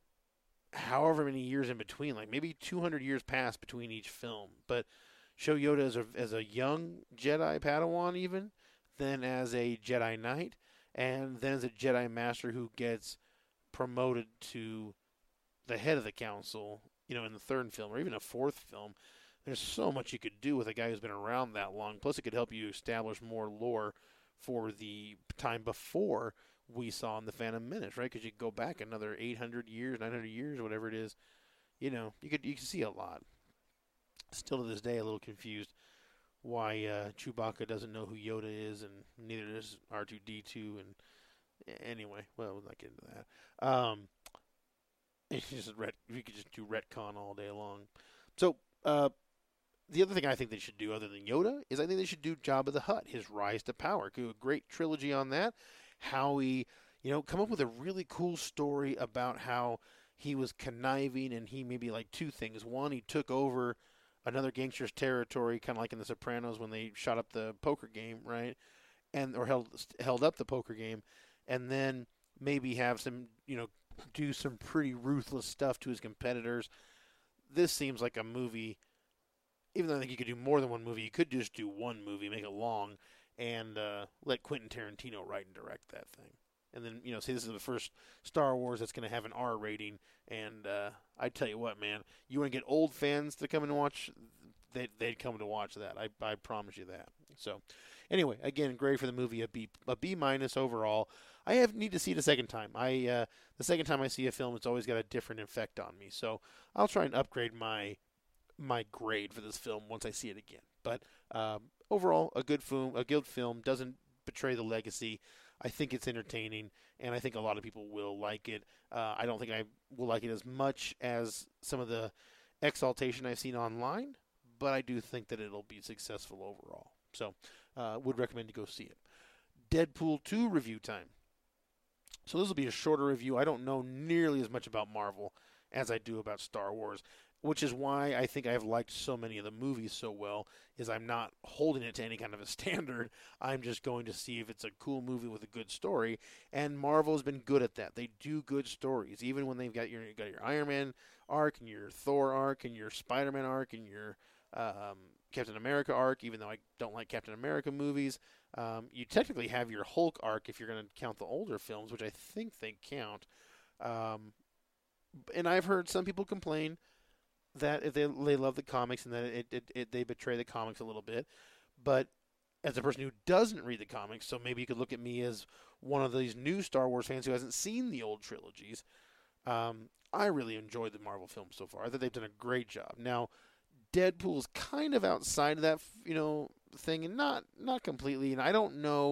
however many years in between, like maybe two hundred years pass between each film, but show Yoda as a, as a young Jedi Padawan even, then as a Jedi Knight, and then as a Jedi Master who gets promoted to the head of the council, you know, in the third film or even a fourth film. There's so much you could do with a guy who's been around that long. Plus, it could help you establish more lore for the time before we saw in The Phantom Menace, right? Because you go back another eight hundred years, nine hundred years, whatever it is. You know, you could you can see a lot. Still to this day, a little confused why uh, Chewbacca doesn't know who Yoda is, and neither does R two D two. And anyway, well, we'll not get into that. Um, it's just ret- we could just do retcon all day long. So, uh, the other thing I think they should do, other than Yoda, is I think they should do Jabba the Hutt, his rise to power. Do a great trilogy on that. How he, you know, come up with a really cool story about how he was conniving, and he maybe like two things. One, he took over another gangster's territory, kind of like in The Sopranos when they shot up the poker game, right? And or held held up the poker game, and then maybe have some, you know, do some pretty ruthless stuff to his competitors. This seems like a movie. Even though I think you could do more than one movie, you could just do one movie, make it long, and uh, let Quentin Tarantino write and direct that thing. And then, you know, say this is the first Star Wars that's going to have an R rating. And uh, I tell you what, man, you want to get old fans to come and watch, they'd, they'd come to watch that. I, I promise you that. So, anyway, again, grade for the movie, a B, a B minus overall. I have need to see it a second time. I uh, the second time I see a film, it's always got a different effect on me. So I'll try and upgrade my my grade for this film once I see it again. But But um, overall, a good film, a good film doesn't betray the legacy. I think it's entertaining, and I think a lot of people will like it. Uh, I don't think I will like it as much as some of the exaltation I've seen online, but I do think that it'll be successful overall. So, uh, would recommend to go see it. Deadpool two review time. So this will be a shorter review. I don't know nearly as much about Marvel as I do about Star Wars, which is why I think I've liked so many of the movies so well, is I'm not holding it to any kind of a standard. I'm just going to see if it's a cool movie with a good story, and Marvel has been good at that. They do good stories, even when they've got your, you got your Iron Man arc, and your Thor arc, and your Spider-Man arc, and your um, Captain America arc, even though I don't like Captain America movies. Um, you technically have your Hulk arc if you're going to count the older films, which I think they count. Um, and I've heard some people complain that if they they love the comics and that it, it, it they betray the comics a little bit. But as a person who doesn't read the comics, so maybe you could look at me as one of these new Star Wars fans who hasn't seen the old trilogies, um, I really enjoyed the Marvel films so far. I think they've done a great job. Now, Deadpool's kind of outside of that, you know, thing, and not not completely. And I don't know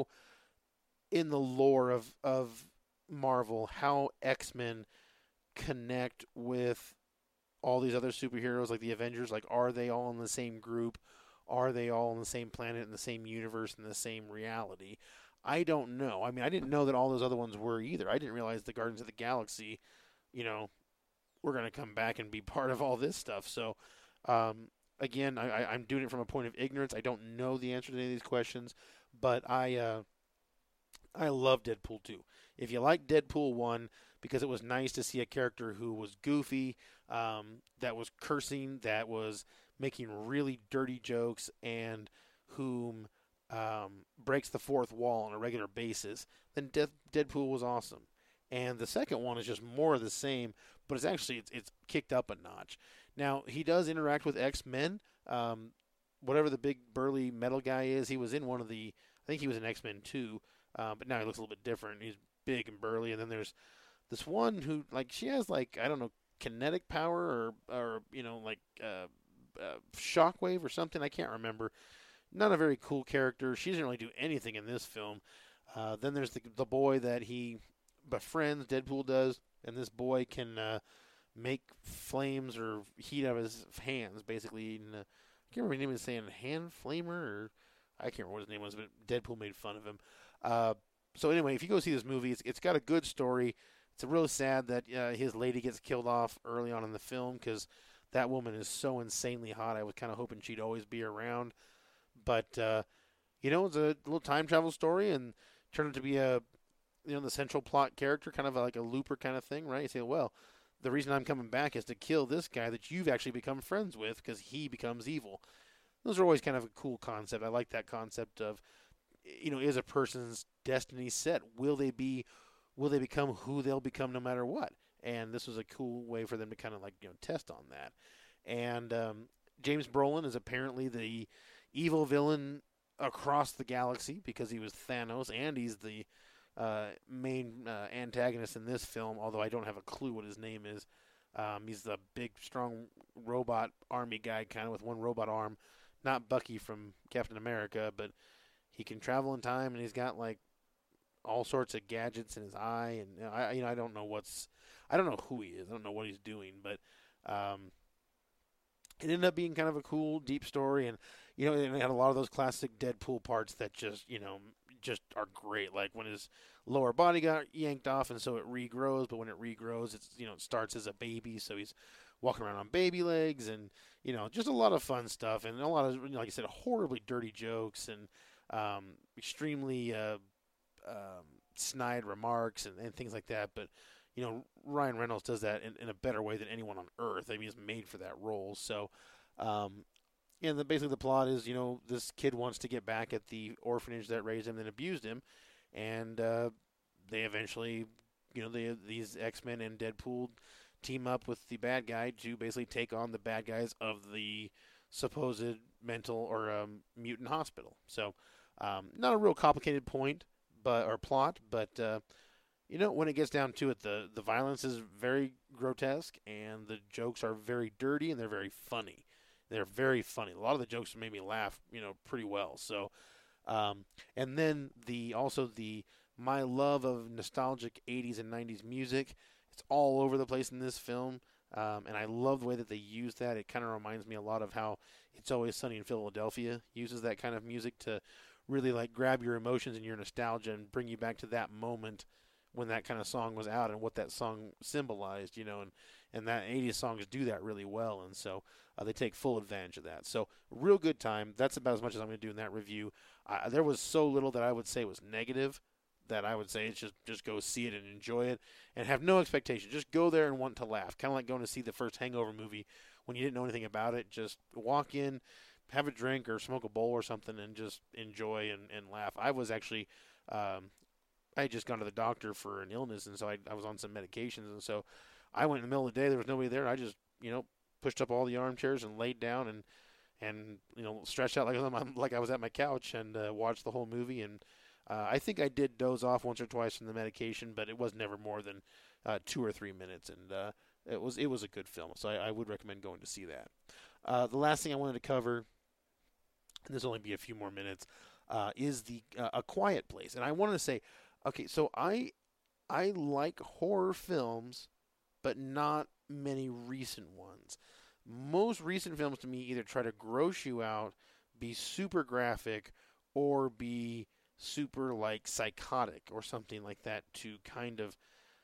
in the lore of of Marvel how X-Men connect with all these other superheroes like the Avengers. Like, are they all in the same group? Are they all on the same planet, in the same universe, in the same reality? I don't know. I mean, I didn't know that all those other ones were either. I didn't realize the Guardians of the Galaxy, you know, were going to come back and be part of all this stuff. So, um, again, I, I, I'm doing it from a point of ignorance. I don't know the answer to any of these questions, but I uh, I love Deadpool two. If you like Deadpool one, because it was nice to see a character who was goofy, um, that was cursing, that was making really dirty jokes, and whom um, breaks the fourth wall on a regular basis, then De- Deadpool was awesome. And the second one is just more of the same, but it's actually it's, it's kicked up a notch. Now, he does interact with X-Men. Um, whatever the big burly metal guy is, he was in one of the, I think he was in X-Men two, uh, but now he looks a little bit different. He's big and burly, and then there's this one who, like, she has, like, I don't know, kinetic power or, or you know, like, uh, uh, shockwave or something. I can't remember. Not a very cool character. She doesn't really do anything in this film. Uh, then there's the, the boy that he befriends, Deadpool does, and this boy can uh, make flames or heat out of his hands, basically. And, uh, I can't remember his name was saying hand flamer, or I can't remember what his name was, but Deadpool made fun of him. Uh, so anyway, if you go see this movie, it's, it's got a good story. It's real sad that uh, his lady gets killed off early on in the film because that woman is so insanely hot. I was kind of hoping she'd always be around. But, uh, you know, it's a little time travel story and turned out to be a, you know, the central plot character, kind of like a Looper kind of thing, right? You say, well, the reason I'm coming back is to kill this guy that you've actually become friends with because he becomes evil. Those are always kind of a cool concept. I like that concept of, you know, is a person's destiny set? Will they be, will they become who they'll become no matter what? And this was a cool way for them to kind of like, you know, test on that. And um, James Brolin is apparently the evil villain across the galaxy because he was Thanos, and he's the uh, main uh, antagonist in this film, although I don't have a clue what his name is. Um, he's the big, strong robot army guy, kind of with one robot arm. Not Bucky from Captain America, but he can travel in time, and he's got like all sorts of gadgets in his eye, and you know, I, you know, I don't know what's, I don't know who he is, I don't know what he's doing, but um, it ended up being kind of a cool, deep story, and you know, it had a lot of those classic Deadpool parts that just, you know, just are great. Like when his lower body got yanked off, and so it regrows, but when it regrows, it's, you know, it starts as a baby, so he's walking around on baby legs, and you know, just a lot of fun stuff, and a lot of, like I said, horribly dirty jokes, and um, extremely uh, um, snide remarks, and, and things like that. But you know, Ryan Reynolds does that in, in a better way than anyone on earth. I mean, he's made for that role. So, um, and the, basically the plot is, you know, this kid wants to get back at the orphanage that raised him and abused him, and uh, they eventually, you know, they, these X-Men and Deadpool team up with the bad guy to basically take on the bad guys of the supposed mental or um, mutant hospital. So, um, not a real complicated point, but or plot, but uh, you know, when it gets down to it, the the violence is very grotesque, and the jokes are very dirty, and they're very funny. They're very funny. A lot of the jokes made me laugh, you know, pretty well. So, um, and then the also the my love of nostalgic eighties and nineties music. It's all over the place in this film, um, and I love the way that they use that. It kind of reminds me a lot of how It's Always Sunny in Philadelphia uses that kind of music to really like grab your emotions and your nostalgia and bring you back to that moment when that kind of song was out and what that song symbolized, you know, and, and that eighties songs do that really well, and so uh, they take full advantage of that. So, real good time. That's about as much as I'm going to do in that review. Uh, there was so little that I would say was negative that I would say it's just, just go see it and enjoy it and have no expectation. Just go there and want to laugh. Kind of like going to see the first Hangover movie when you didn't know anything about it. Just walk in, have a drink or smoke a bowl or something and just enjoy and, and laugh. I was actually, um, I had just gone to the doctor for an illness, and so I, I was on some medications, and so I went in the middle of the day. There was nobody there. I just, you know, pushed up all the armchairs and laid down and, and you know, stretched out like, like I was at my couch and uh, watched the whole movie. And uh, I think I did doze off once or twice from the medication, but it was never more than uh, two or three minutes, and uh, it was it was a good film. So I, I would recommend going to see that. Uh, the last thing I wanted to cover, and this will only be a few more minutes, uh, is the uh, A Quiet Place. And I wanted to say, okay, so I I like horror films, but not many recent ones. Most recent films to me either try to gross you out, be super graphic, or be super like psychotic or something like that to kind of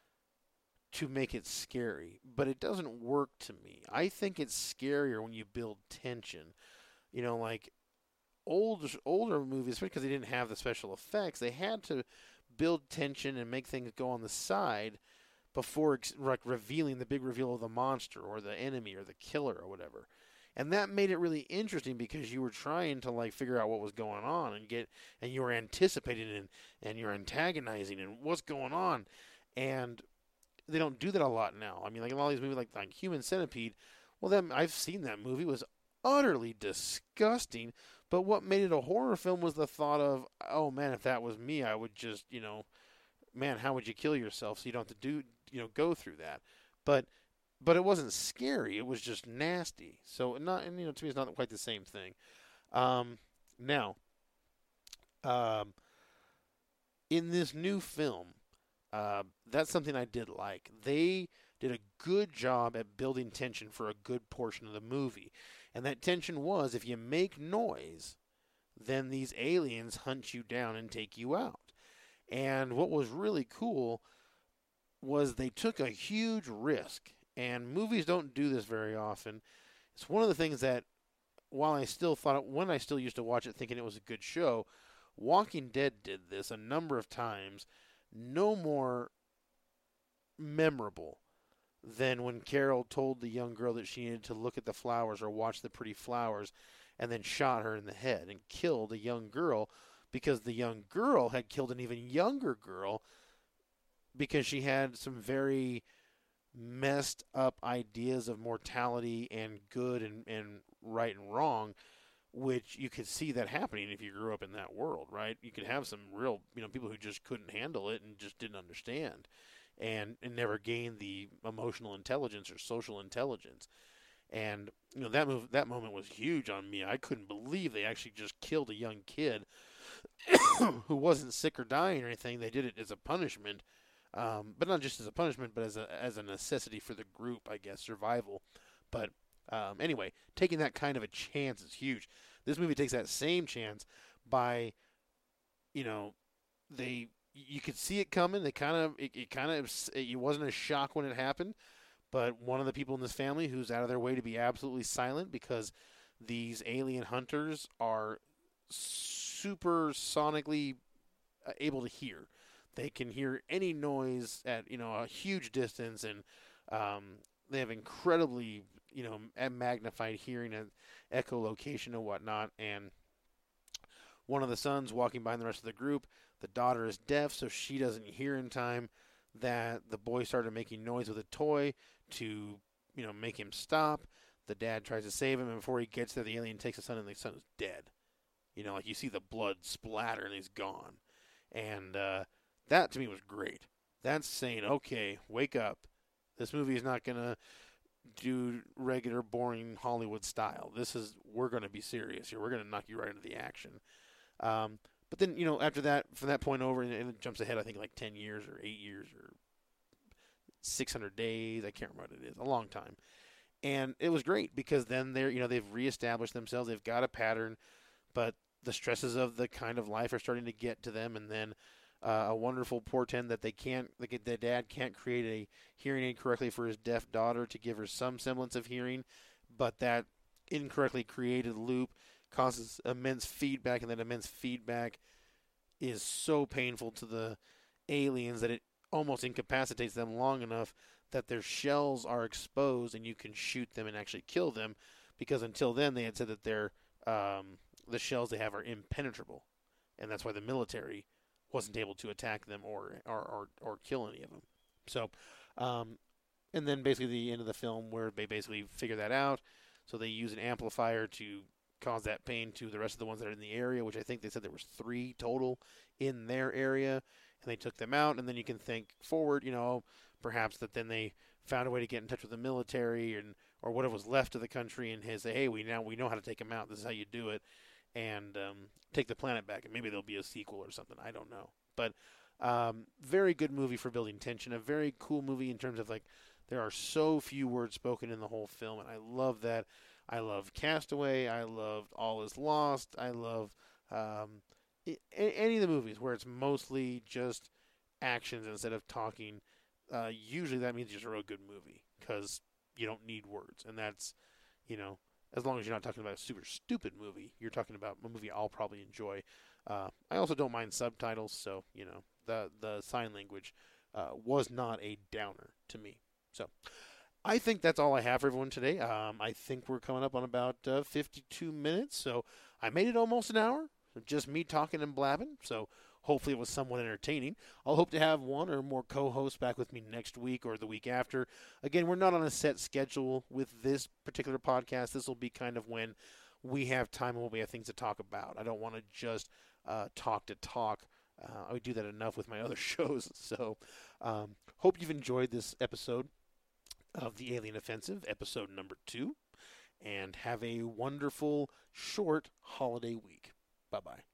to make it scary. But it doesn't work to me. I think it's scarier when you build tension. You know, like old older movies, especially because they didn't have the special effects, they had to build tension and make things go on the side before like revealing the big reveal of the monster or the enemy or the killer or whatever. And that made it really interesting because you were trying to like figure out what was going on and get and you were anticipating and and you're antagonizing and what's going on. And they don't do that a lot now. I mean, like in all these movies like, like Human Centipede, well then I've seen that movie. It was utterly disgusting. But what made it a horror film was the thought of, oh man, if that was me, I would just, you know, man, how would you kill yourself so you don't have to do, you know, go through that. But but it wasn't scary. It was just nasty. So not, and you know, to me, it's not quite the same thing. Um, now, um, in this new film, uh, that's something I did like. They did a good job at building tension for a good portion of the movie. And that tension was, if you make noise, then these aliens hunt you down and take you out. And what was really cool was they took a huge risk. And movies don't do this very often. It's one of the things that, while I still thought, when I still used to watch it thinking it was a good show, Walking Dead did this a number of times. No more memorable than when Carol told the young girl that she needed to look at the flowers or watch the pretty flowers and then shot her in the head and killed a young girl because the young girl had killed an even younger girl because she had some very messed up ideas of mortality and good and, and right and wrong, which you could see that happening if you grew up in that world, right? You could have some real, you know, people who just couldn't handle it and just didn't understand and, and never gained the emotional intelligence or social intelligence. And, you know, that move, that moment was huge on me. I couldn't believe they actually just killed a young kid who wasn't sick or dying or anything. They did it as a punishment. Um, but not just as a punishment, but as a as a necessity for the group, I guess, survival. But um, anyway, taking that kind of a chance is huge. This movie takes that same chance by, you know, they you could see it coming. They kind of it, it kind of it wasn't a shock when it happened, but one of the people in this family who's out of their way to be absolutely silent because these alien hunters are super sonically able to hear. They can hear any noise at, you know, a huge distance, and um, they have incredibly, you know, magnified hearing and echolocation and whatnot. And one of the sons walking behind the rest of the group, the daughter is deaf, so she doesn't hear in time that the boy started making noise with a toy to, you know, make him stop. The dad tries to save him, and before he gets there, the alien takes the son, and the son is dead. You know, like you see the blood splatter, and he's gone. And, uh, that, to me, was great. That's saying, okay, wake up. This movie is not going to do regular, boring Hollywood style. This is, we're going to be serious here. We're going to knock you right into the action. Um, but then, you know, after that, from that point over, and it jumps ahead, I think, like ten years or eight years or six hundred days. I can't remember what it is. A long time. And it was great because then they're, you know, they've reestablished themselves. They've got a pattern, but the stresses of the kind of life are starting to get to them. And then uh, a wonderful portend that they can't, the, the dad can't create a hearing aid correctly for his deaf daughter to give her some semblance of hearing, but that incorrectly created loop causes immense feedback, and that immense feedback is so painful to the aliens that it almost incapacitates them long enough that their shells are exposed and you can shoot them and actually kill them, because until then they had said that their um, the shells they have are impenetrable, and that's why the military wasn't able to attack them or or, or, or kill any of them. So, um, and then basically the end of the film where they basically figure that out, so they use an amplifier to cause that pain to the rest of the ones that are in the area, which I think they said there was three total in their area, and they took them out. And then you can think forward, you know, perhaps that then they found a way to get in touch with the military and or whatever was left of the country, and say, hey, we now we know how to take them out. This is how you do it, and um, take the planet back. And maybe there'll be a sequel or something. I don't know, but um, very good movie for building tension. A very cool movie in terms of, like, there are so few words spoken in the whole film, and I love that. I love Castaway. I loved All Is Lost. I love um, any of the movies where it's mostly just actions instead of talking. Uh, usually that means it's a real good movie because you don't need words. And that's, you know, as long as you're not talking about a super stupid movie, you're talking about a movie I'll probably enjoy. Uh, I also don't mind subtitles, so, you know, the, the sign language uh, was not a downer to me. So I think that's all I have for everyone today. Um, I think we're coming up on about uh, fifty-two minutes, so I made it almost an hour. Just me talking and blabbing, so hopefully it was somewhat entertaining. I'll hope to have one or more co-hosts back with me next week or the week after. Again, we're not on a set schedule with this particular podcast. This will be kind of when we have time and when we have things to talk about. I don't want to just uh, talk to talk. Uh, I do that enough with my other shows. So um, hope you've enjoyed this episode of the Alien Offensive, episode number two, and have a wonderful short holiday week. Bye-bye.